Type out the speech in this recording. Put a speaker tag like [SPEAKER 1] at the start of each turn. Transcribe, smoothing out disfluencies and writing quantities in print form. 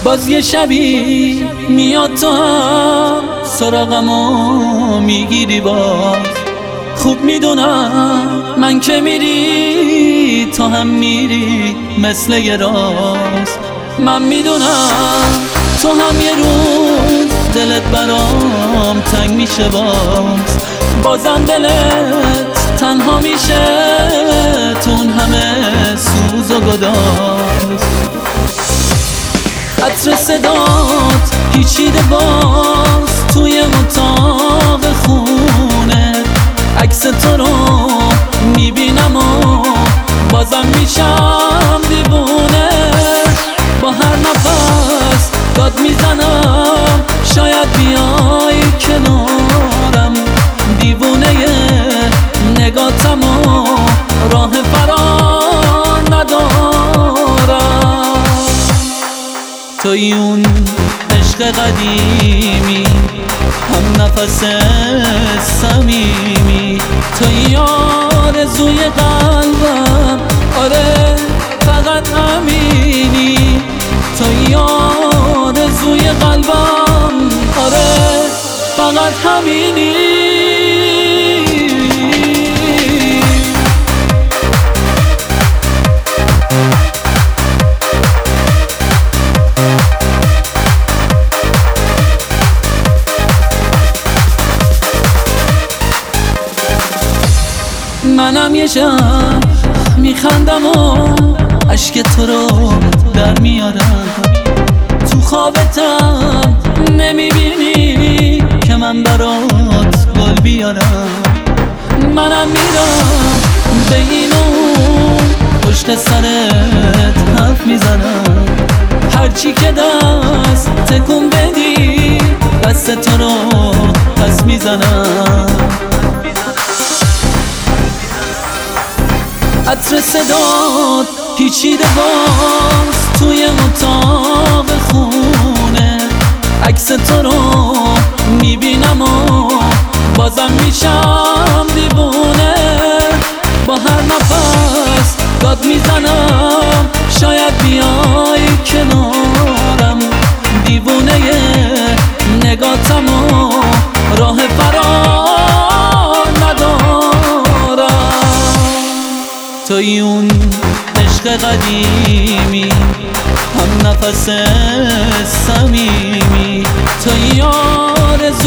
[SPEAKER 1] باز یه شبی میاد تو هم سراغمو میگیری باز. خوب میدونم من که میری تو هم میری مثل یه راز. من میدونم تو هم یه روز دلت برام تنگ میشه بازم دلت تنها میشه تون همه سوز و گداز. عطر صدات پیچیده باز توی اتاق خونه. عکس تو رو میبینم و بازم میشم دیوونه. با هر نفس داد میزنم شاید بیای کنارم. دیوونه نگاتم و راه فرار ندارم. توی اون عشق قدیمی هم نفس صمیمی. توی آرزوی قلبم آره فقط همینی. توی آرزوی قلبم آره فقط همینی. منم یه شب میخندم و عشق تو رو در میارم. تو خوابتم نمیبینی که من برات گل بیارم. منم میرم به این و پشت سرت حرف میزنم. هرچی که دست تکون بدی دست تو رو پس میزنم. عطر صدات پیچیده باز توی اتاق خونه. عکس تو رو میبینم و بازم میشم دیوونه. با هر نفس داد میزنم شاید بیای کنارم. دیوونه نگاتم و راه فرار ندارم. توی اون عشق قدیمی هم نفس صمیمی. توی آرزوی